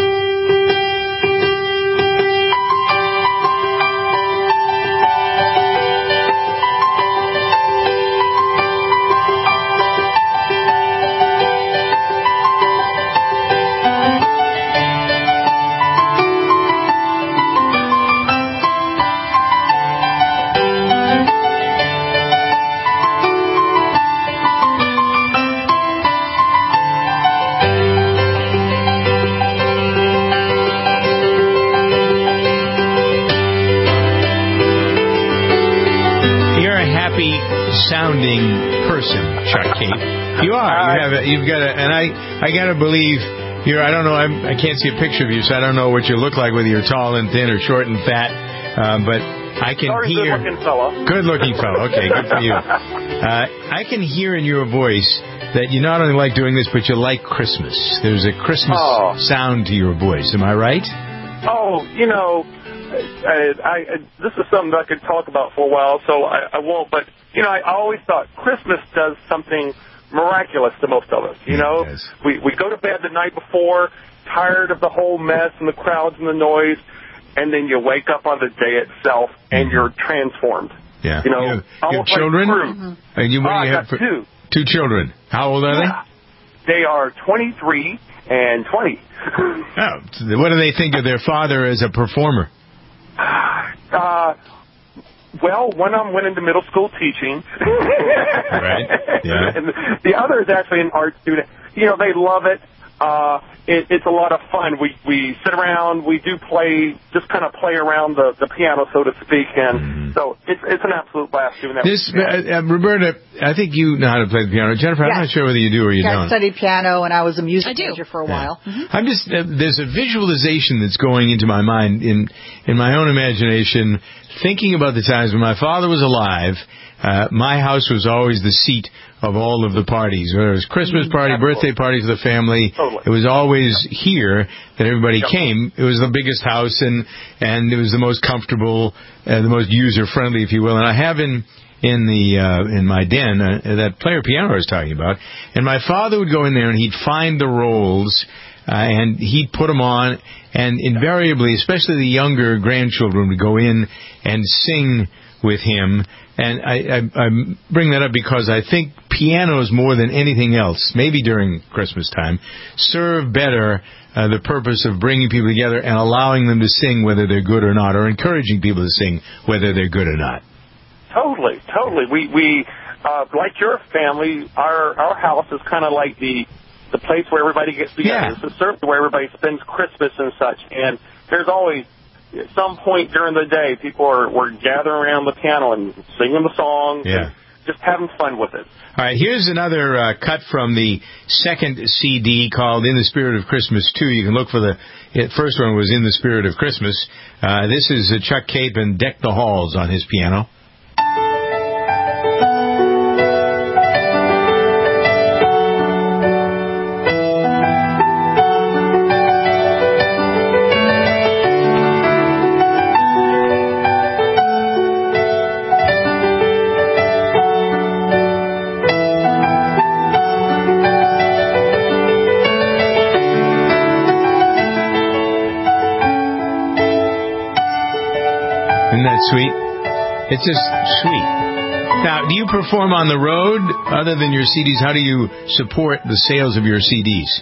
Sounding person, Chuck Cape. You are. You have. A, you've got a, and I. I gotta believe you're. I don't know. I'm, I can't see a picture of you, so I don't know what you look like. Whether you're tall and thin or short and fat, uh, but I can Sorry, hear. Good-looking fellow. Good-looking fellow. Okay, good for you. Uh, I can hear in your voice that you not only like doing this, but you like Christmas. There's a Christmas oh. sound to your voice. Am I right? Oh, you know. I, I, I, this is something that I could talk about for a while, so I, I won't. But, you know, I always thought Christmas does something miraculous to most of us. You know, yes. we, we go to bed the night before, tired of the whole mess and the crowds and the noise, and then you wake up on the day itself and you're transformed. Yeah. You know, you have, you have almost children? Like mm-hmm. And you, what oh, do you I have got for, two. Two children. How old are yeah. they? They are twenty-three and twenty. Oh, what do they think of their father as a performer? Uh, well, one of them went into middle school teaching. Right. Yeah. And the other is actually an art student. You know, they love it. Uh, it, it's a lot of fun. We we sit around, we do play, just kind of play around the, the piano, so to speak, and mm-hmm. so it's it's an absolute blast doing that. This, uh, uh, Roberta, I think you know how to play the piano. Jennifer, yes. I'm not sure whether you do or you yeah, don't. I studied piano, and I was a music major for a yeah. while. Mm-hmm. I'm just uh, there's a visualization that's going into my mind in in my own imagination, thinking about the times when my father was alive. Uh, my house was always the seat of all of the parties. Whether it was Christmas party, Absolutely. birthday party for the family, totally. It was always here that everybody yep. came. It was the biggest house, and and it was the most comfortable, uh, the most user-friendly, if you will. And I have in in the uh, in my den uh, that player piano I was talking about, and my father would go in there and he'd find the rolls. Uh, and he'd put them on, and invariably, especially the younger grandchildren, would go in and sing with him. And I, I, I bring that up because I think pianos, more than anything else, maybe during Christmas time, serve better uh, the purpose of bringing people together and allowing them to sing whether they're good or not, or encouraging people to sing whether they're good or not. Totally, totally. We, we uh, like your family, our our house is kind of like the the place where everybody gets together. Yeah. It's a service where everybody spends Christmas and such. And there's always, at some point during the day, people are we're gathering around the piano and singing the songs. Yeah. And just having fun with it. All right, here's another uh, cut from the second C D called In the Spirit of Christmas two. You can look for the it, first one was In the Spirit of Christmas. Uh, this is uh, Chuck Cape and Deck the Halls on his piano. Sweet. It's just sweet. Now, do you perform on the road other than your C Ds? How do you support the sales of your C Ds?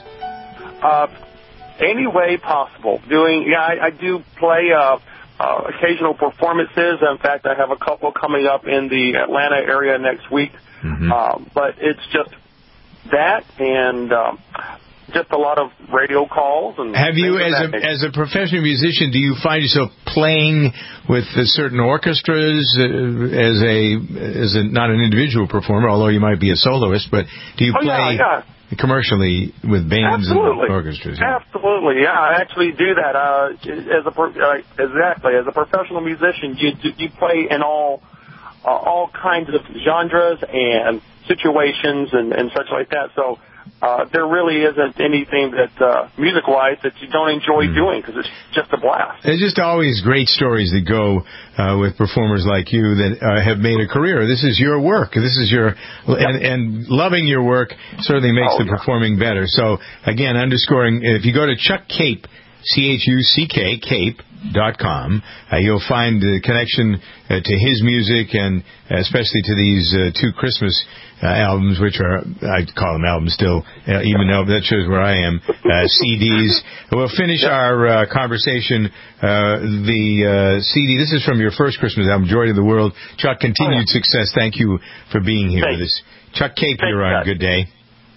Uh, any way possible. Doing, yeah, I, I do play uh, uh, occasional performances. In fact, I have a couple coming up in the Atlanta area next week. Mm-hmm. Um, but it's just that and um, just a lot of radio calls. And have you, as a as a professional musician, do you find yourself playing with uh, certain orchestras uh, as a as a not an individual performer, although you might be a soloist, but do you oh, play yeah, yeah. commercially with bands Absolutely. and orchestras? Yeah. Absolutely, yeah. I actually do that uh, as a uh, exactly as a professional musician. You you play in all uh, all kinds of genres and situations and, and such like that. So. Uh, there really isn't anything that, uh, music-wise, that you don't enjoy mm. doing because it's just a blast. There's just always great stories that go uh, with performers like you that uh, have made a career. This is your work. This is your and, and loving your work certainly makes oh, the yeah. performing better. So again, underscoring if you go to Chuck Cape, C H U C K Cape. Dot com. Uh, you'll find the connection uh, to his music and uh, especially to these uh, two Christmas uh, albums, which are, I call them albums still, uh, even though that shows where I am, uh, C Ds. We'll finish our uh, conversation. Uh, the uh, C D, this is from your first Christmas album, Joy to the World. Chuck, continued oh, yeah. success. Thank you for being here Thanks. with us. Chuck Cape, Thanks, you're on. Good day.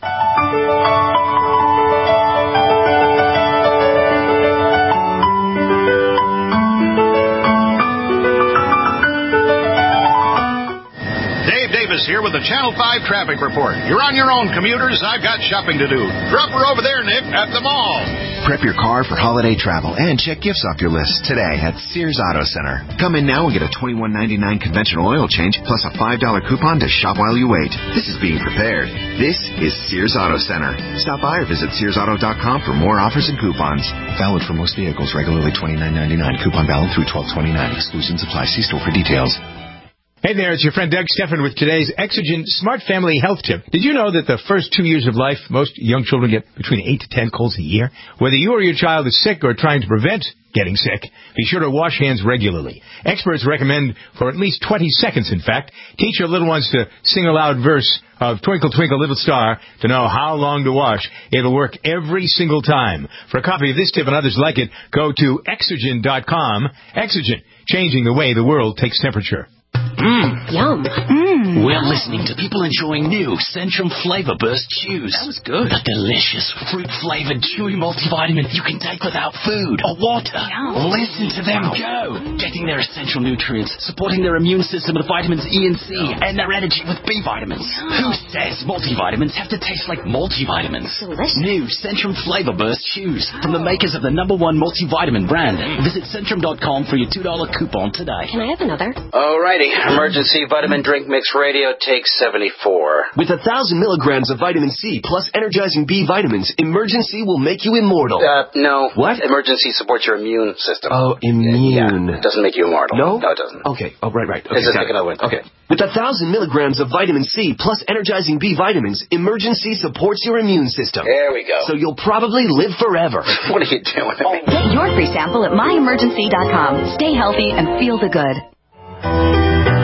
Here with the Channel five traffic report. You're on your own, commuters. I've got shopping to do. Drop her over there, Nick, at the mall. Prep your car for holiday travel and check gifts off your list today at Sears Auto Center. Come in now and get a twenty-one ninety-nine conventional oil change plus a five dollar coupon to shop while you wait. This is being prepared. This is Sears Auto Center. Stop by or visit Sears Auto dot com for more offers and coupons. Valid for most vehicles, regularly twenty-nine ninety-nine. Coupon valid through twelve twenty-nine. Exclusions apply. See store for details. Hey there, it's your friend Doug Stephan with today's Exogen Smart Family Health Tip. Did you know that the first two years of life, most young children get between eight to ten colds a year? Whether you or your child is sick or trying to prevent getting sick, be sure to wash hands regularly. Experts recommend for at least twenty seconds, in fact, teach your little ones to sing a loud verse of Twinkle, Twinkle, Little Star to know how long to wash. It'll work every single time. For a copy of this tip and others like it, go to Exogen dot com. Exogen, changing the way the world takes temperature. Mmm. Yum. Mmm. We're listening to people enjoying new Centrum Flavor Burst Chews. That was good. A delicious fruit-flavored chewy multivitamin you can take without food or water. Yum. Listen to them go. Getting their essential nutrients, supporting their immune system with vitamins E and C, and their energy with B vitamins. Yum. Who says multivitamins have to taste like multivitamins? Delicious. New Centrum Flavor Burst Chews from the makers of the number one multivitamin brand. Visit Centrum dot com for your two dollar coupon today. Can I have another? Alrighty. Emergency Vitamin Drink Mix Radio takes seventy-four. With a thousand milligrams of vitamin C plus energizing B vitamins, Emergency will make you immortal. Uh, no. What? Emergency supports your immune system. Oh, immune. Yeah, it doesn't make you immortal. No? No, it doesn't. Okay. Oh, right, right. Okay, it's just take another one. Okay. With a thousand milligrams of vitamin C plus energizing B vitamins, Emergency supports your immune system. There we go. So you'll probably live forever. What are you doing? Get your free sample at my emergency dot com. Stay healthy and feel the good.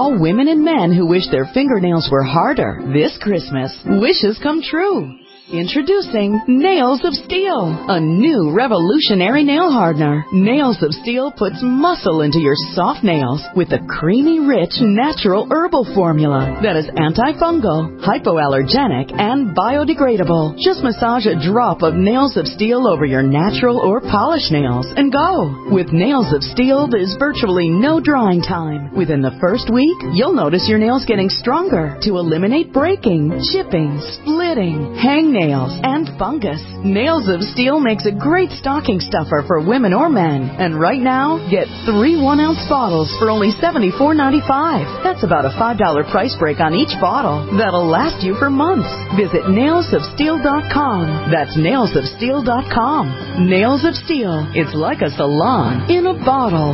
all women and men who wish their fingernails were harder, this Christmas, wishes come true. Introducing Nails of Steel, a new revolutionary nail hardener. Nails of Steel puts muscle into your soft nails with a creamy, rich, natural herbal formula that is antifungal, hypoallergenic, and biodegradable. Just massage a drop of Nails of Steel over your natural or polished nails and go. With Nails of Steel, there's virtually no drying time. Within the first week, you'll notice your nails getting stronger to eliminate breaking, chipping, splitting, hang nails, and fungus. Nails of Steel makes a great stocking stuffer for women or men. And right now, get three one-ounce bottles for only seventy-four ninety-five. That's about a five dollar price break on each bottle. That'll last you for months. Visit nails of steel dot com. That's nails of steel dot com. Nails of Steel. It's like a salon in a bottle.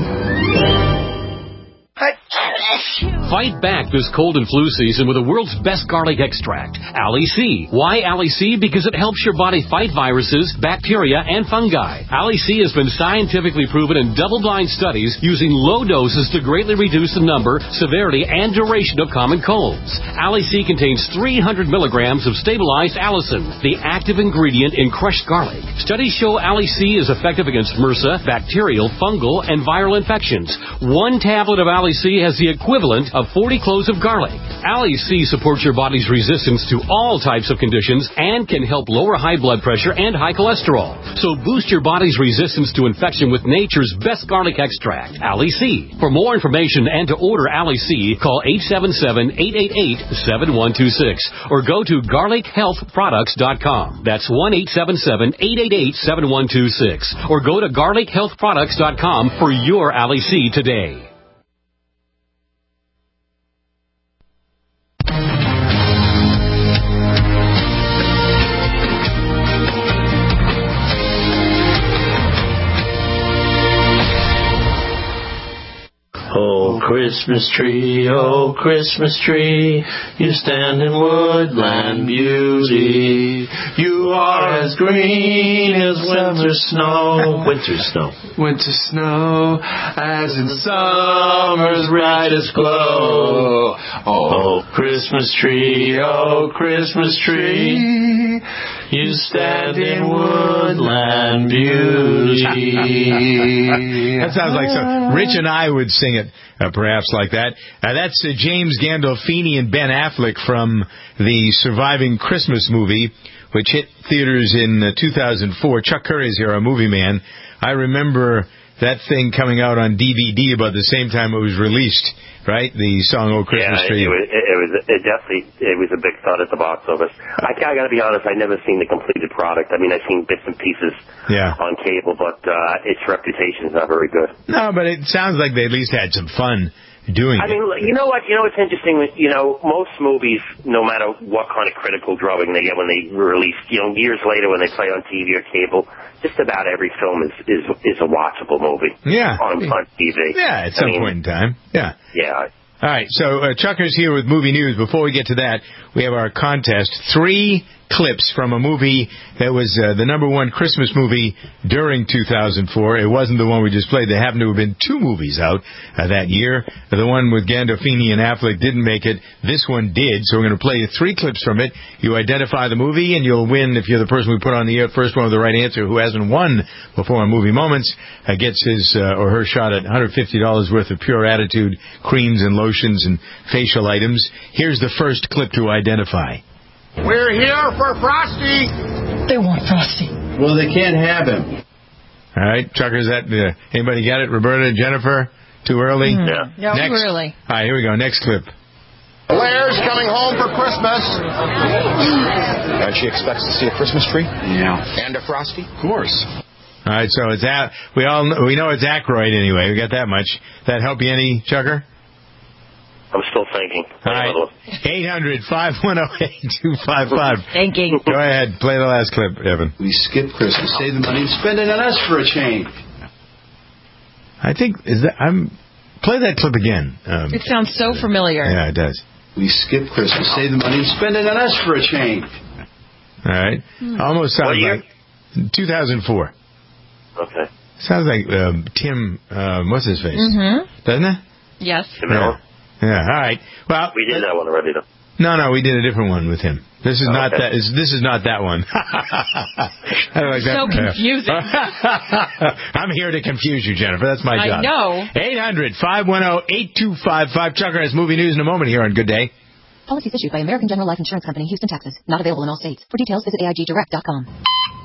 Fight back this cold and flu season with the world's best garlic extract, Ali C. Why Ali C? Because it helps your body fight viruses, bacteria, and fungi. Ali C has been scientifically proven in double-blind studies using low doses to greatly reduce the number, severity, and duration of common colds. Ali C contains three hundred milligrams of stabilized allicin, the active ingredient in crushed garlic. Studies show Ali C is effective against MRSA, bacterial, fungal, and viral infections. One tablet of Ali C has the equivalent of forty cloves of garlic. Ali C supports your body's resistance to all types of conditions and can help lower high blood pressure and high cholesterol. So boost your body's resistance to infection with nature's best garlic extract, Ali C. For more information and to order Ali C, call eight seven seven, eight eight eight, seven one two six or go to garlic health products dot com. That's one eight seven seven, eight eight eight, seven one two six or go to garlic health products dot com for your Ali C today. Oh, Christmas tree, oh, Christmas tree, you stand in woodland beauty. You are as green as winter snow. Winter snow. Winter snow, as in summer's brightest glow. Oh, Christmas tree, oh, Christmas tree, you stand in woodland beauty. That sounds like some. Rich and I would sing it, uh, perhaps like that. Uh, that's uh, James Gandolfini and Ben Affleck from the Surviving Christmas movie, which hit theaters in uh, two thousand four. Chuck Curry is here, our movie man. I remember that thing coming out on D V D about the same time it was released, right? The song "Oh Christmas yeah, Tree." Yeah, it, it, it was. It definitely. It was a big thud at the box office. I, I got to be honest. I never seen the completed product. I mean, I've seen bits and pieces yeah. on cable, but uh, its reputation is not very good. No, but it sounds like they at least had some fun doing I it. mean, you know what? You know what's interesting? You know, most movies, no matter what kind of critical drubbing they get when they release, you know, years later when they play on T V or cable, just about every film is is, is a watchable movie. Yeah. On, on T V. Yeah, at some I mean, point in time. Yeah. Yeah. All right, so uh, Chucker's here with movie news. Before we get to that, we have our contest. Three clips from a movie that was uh, the number one Christmas movie during two thousand four. It wasn't the one we just played. There happened to have been two movies out uh, that year. The one with Gandolfini and Affleck didn't make it. This one did, so we're going to play you three clips from it. You identify the movie, and you'll win if you're the person we put on the air, first one with the right answer, who hasn't won before on Movie Moments, uh, gets his uh, or her shot at one hundred fifty dollars worth of Pure Attitude creams and lotions and facial items. Here's the first clip to identify. We're here for Frosty. They want Frosty. Well, they can't have him. All right, Chucker, is that uh, anybody got it? Roberta, Jennifer? Too early? Mm. Yeah. Yeah, Next. too early. All right, here we go. Next clip. Blair's coming home for Christmas. And she expects to see a Christmas tree? Yeah. And a Frosty? Of course. All right, so it's at, we all know, we know it's Aykroyd anyway. We got that much. That help you any, Chucker? I'm still thinking. All right. eight hundred, five one zero, eight two five five. Thinking. Go ahead. Play the last clip, Evan. We skip Christmas, save the money, and spend it on us for a change. I think, is that, I'm, play that clip again. Um, it sounds so familiar. Yeah, it does. We skip Christmas, save the money, and spend it on us for a change. All right. Hmm. Almost sounds like two thousand four. Okay. Sounds like um, Tim, uh, what's his face? Mm-hmm. Doesn't it? Yes. Yeah. Yeah, all right. Well, we did that one already, though. No, no, we did a different one with him. This is oh, not okay. that. Is, this is not that one. I like that. So confusing. I'm here to confuse you, Jennifer. That's my job. I know. eight hundred, five one zero, eight two five five. Chucker has movie news in a moment here on Good Day. Policies issued by American General Life Insurance Company, Houston, Texas. Not available in all states. For details, visit A I G direct dot com.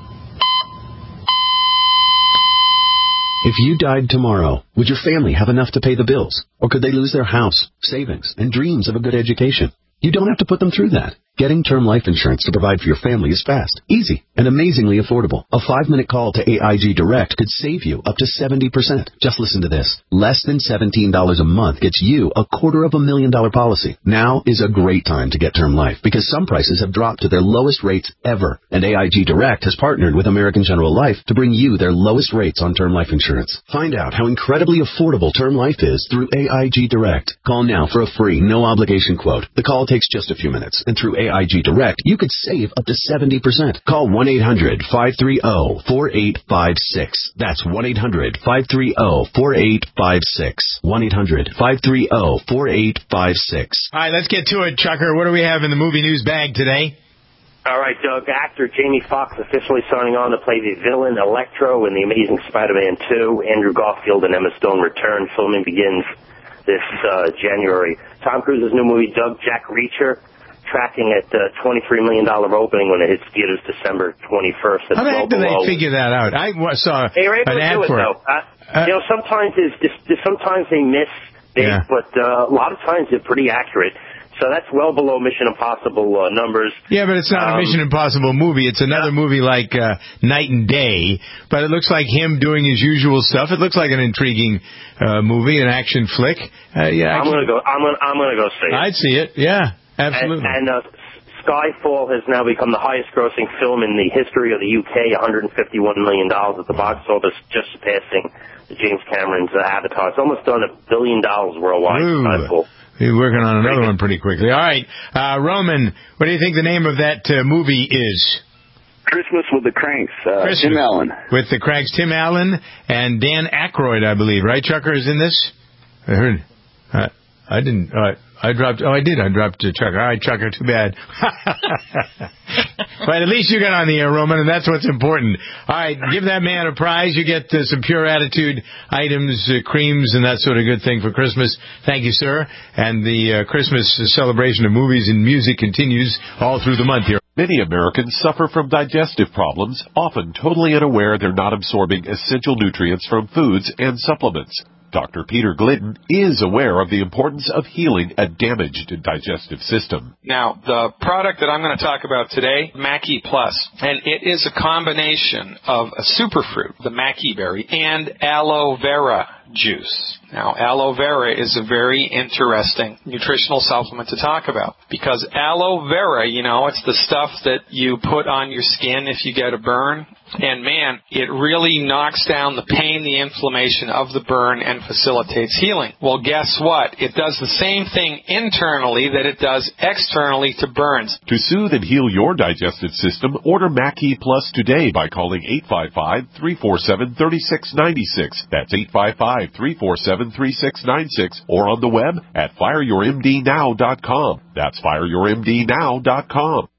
If you died tomorrow, would your family have enough to pay the bills? Or could they lose their house, savings, and dreams of a good education? You don't have to put them through that. Getting term life insurance to provide for your family is fast, easy, and amazingly affordable. A five-minute call to A I G Direct could save you up to seventy percent. Just listen to this. Less than seventeen dollars a month gets you a quarter of a million dollar policy. Now is a great time to get term life because some prices have dropped to their lowest rates ever. And A I G Direct has partnered with American General Life to bring you their lowest rates on term life insurance. Find out how incredibly affordable term life is through A I G Direct. Call now for a free, no-obligation quote. The call takes just a few minutes, and through A I G Direct, you could save up to seventy percent. Call one eight hundred, five three zero, four eight five six. That's one eight hundred, five three zero, four eight five six. one eight hundred, five three zero, four eight five six. All right, let's get to it, Chucker. What do we have in the movie news bag today? All right, Doug. Actor Jamie Foxx officially signing on to play the villain Electro in The Amazing Spider-Man two. Andrew Garfield and Emma Stone return. Filming begins this uh, January. Tom Cruise's new movie, Doug Jack Reacher, tracking at uh, twenty-three million dollars opening when it hits theaters December twenty-first. How the heck do they figure that out? I saw hey, right, an ad do for it, it. Uh, uh, you know, sometimes it's, sometimes they miss dates, yeah. but uh, a lot of times they're pretty accurate. So that's well below Mission Impossible uh, numbers. Yeah, but it's not um, a Mission Impossible movie. It's another yeah. movie like uh, Night and Day. But it looks like him doing his usual stuff. It looks like an intriguing uh, movie, an action flick. Uh, yeah, I'm gonna go. I'm gonna. I'm gonna go see it. I'd see it. Yeah, absolutely. And, and uh, Skyfall has now become the highest-grossing film in the history of the U K. one hundred fifty-one million dollars at the box office, just surpassing James Cameron's uh, Avatar. It's almost done a billion dollars worldwide. Skyfall. You're working on another one pretty quickly. All right. Uh, Roman, what do you think the name of that uh, movie is? Christmas with the Cranks. Uh, Christmas Tim Allen. With the Cranks. Tim Allen and Dan Aykroyd, I believe. Right, Chucker, is in this? I heard. Uh, I didn't. Uh, I dropped. Oh, I did. I dropped uh, Chucker. All right, Chucker, too bad. But at least you got on the air, Roman, and that's what's important. All right, give that man a prize. You get uh, some Pure Attitude items, uh, creams, and that sort of good thing for Christmas. Thank you, sir. And the uh, Christmas celebration of movies and music continues all through the month here. Many Americans suffer from digestive problems, often totally unaware they're not absorbing essential nutrients from foods and supplements. Doctor Peter Glidden is aware of the importance of healing a damaged digestive system. Now, the product that I'm going to talk about today, Mackey Plus, and it is a combination of a superfruit, the Mackey berry, and aloe vera juice. Now, aloe vera is a very interesting nutritional supplement to talk about because aloe vera, you know, it's the stuff that you put on your skin if you get a burn. And, man, it really knocks down the pain, the inflammation of the burn, and facilitates healing. Well, guess what? It does the same thing internally that it does externally to burns. To soothe and heal your digestive system, order Mackey Plus today by calling eight five five, three four seven, three six nine six. That's eight five five, three four seven, three six nine six. Or on the web at fire your m d now dot com. That's fire your m d now dot com.